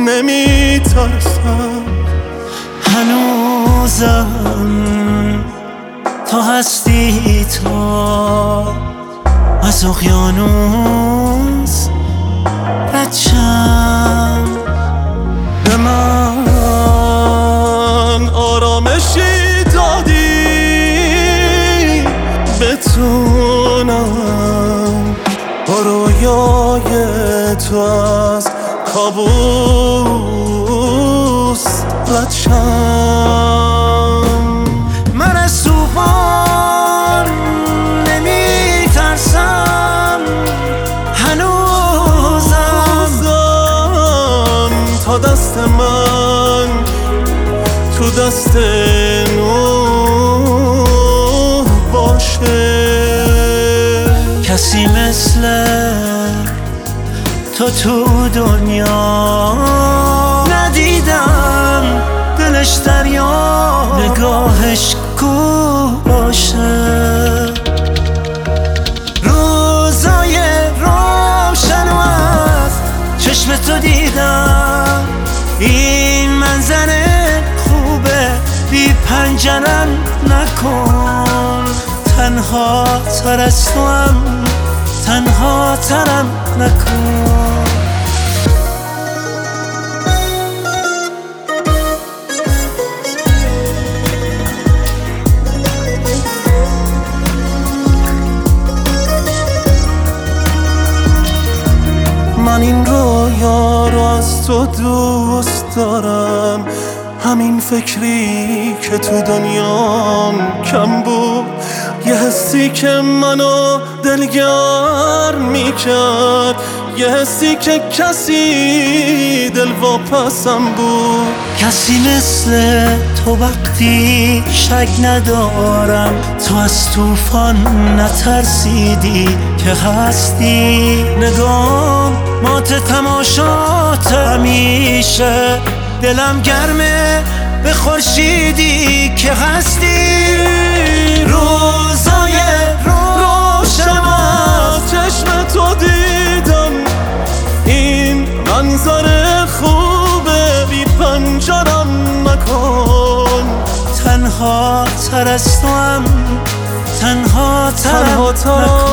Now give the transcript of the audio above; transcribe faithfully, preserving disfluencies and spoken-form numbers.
نمی ترسم. هنوزم تا هستی تو از اقیانوس بچم. به من آرامشی دادی بتونم با رویای تو از کابوس رد شم. من از طوفان نمی ترسم. هنوزم تا دست من تو دست نوح باشه. کسی مثل تو تو دنیا ندیدم، دلش دریا نگاهش کوه باشه. روزای روشن و از چشم تو دیدم، این منظر خوبه بی پنجرم نکن. تنها تر از تو هم تنها ترم نکن. من این رویا رو از تو دوست دارم، همین فکری که تو دنیام کم بود، یه حسی که منو دلگرم میکرد، یه حسی که کسی دل واپسم بود. کسی مثل تو وقتی شک ندارم، تو از طوفان نترسیدی که هستی. نگام مات تماشات همیشه، دلم گرمه به خورشیدی که هستی. روزای روشن از چشم تو دیدم، این منظر خوبه بی پنجرم نکن. تنها تر از تو هم تنها ترم نکن.